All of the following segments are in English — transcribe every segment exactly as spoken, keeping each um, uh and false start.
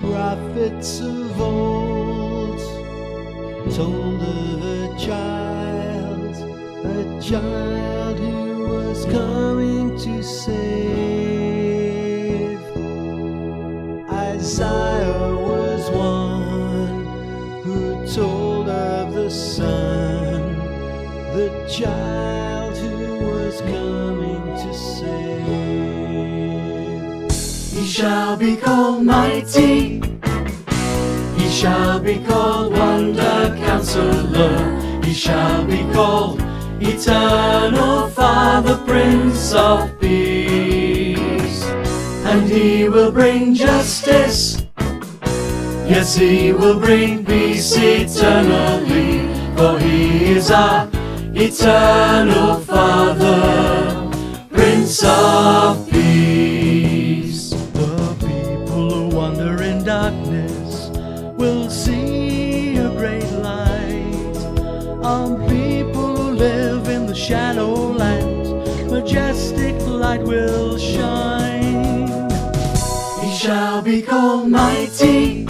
prophets of old told of a child, a child who was coming to save. Isaiah was one who told of the Son, the child who was coming to save. He shall be called Mighty, He shall be called Wonder Counselor, He shall be called Eternal Father, Prince of Peace. And He will bring justice, yes, He will bring peace eternally, for He is our Eternal Father, Prince of Peace. The people who wander in darkness will see a great light. On people who live in the shadowlands, majestic light will shine. He shall be called Mighty,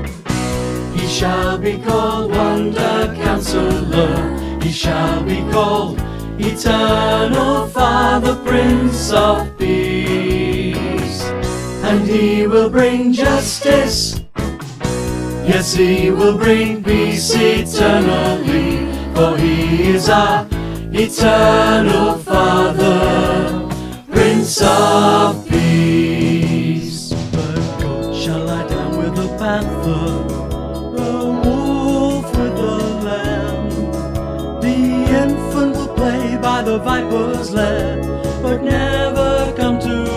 He shall be called Wonder Counselor, He shall be called Eternal Father, Prince of Peace. And He will bring justice, yes, He will bring peace eternally, for He is our Eternal Father, Prince of Peace. The goat shall lie down with the panther, the wolf with the lamb. The infant will play by the viper's lair, but never come to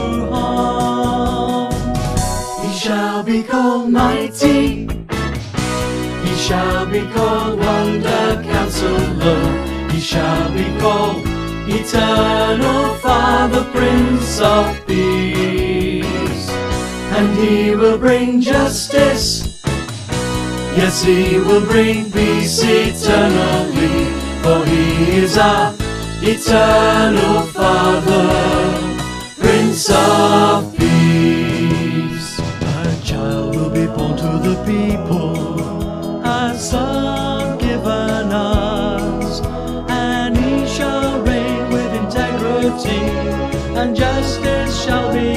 harm. He shall be called Mighty, He shall be called Wonder Counselor, He shall be called Eternal Father, Prince of Peace. And He will bring justice, yes, He will bring peace eternally, for He is our Eternal Father, Prince of Peace. A child will be born to the people, a Son given us, and He shall reign with integrity, and justice shall be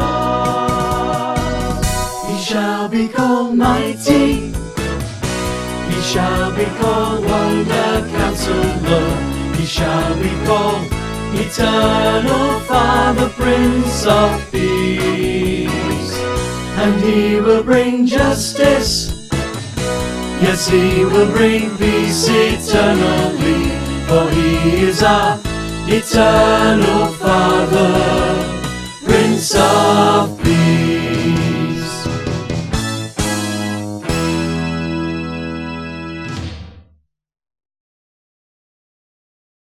ours. He shall be called Mighty, He shall be called Wonder Counselor, He shall be called Eternal Father, Prince of Peace. And He will bring justice, yes, He will bring peace eternally, for He is our Eternal Father, Prince of Peace.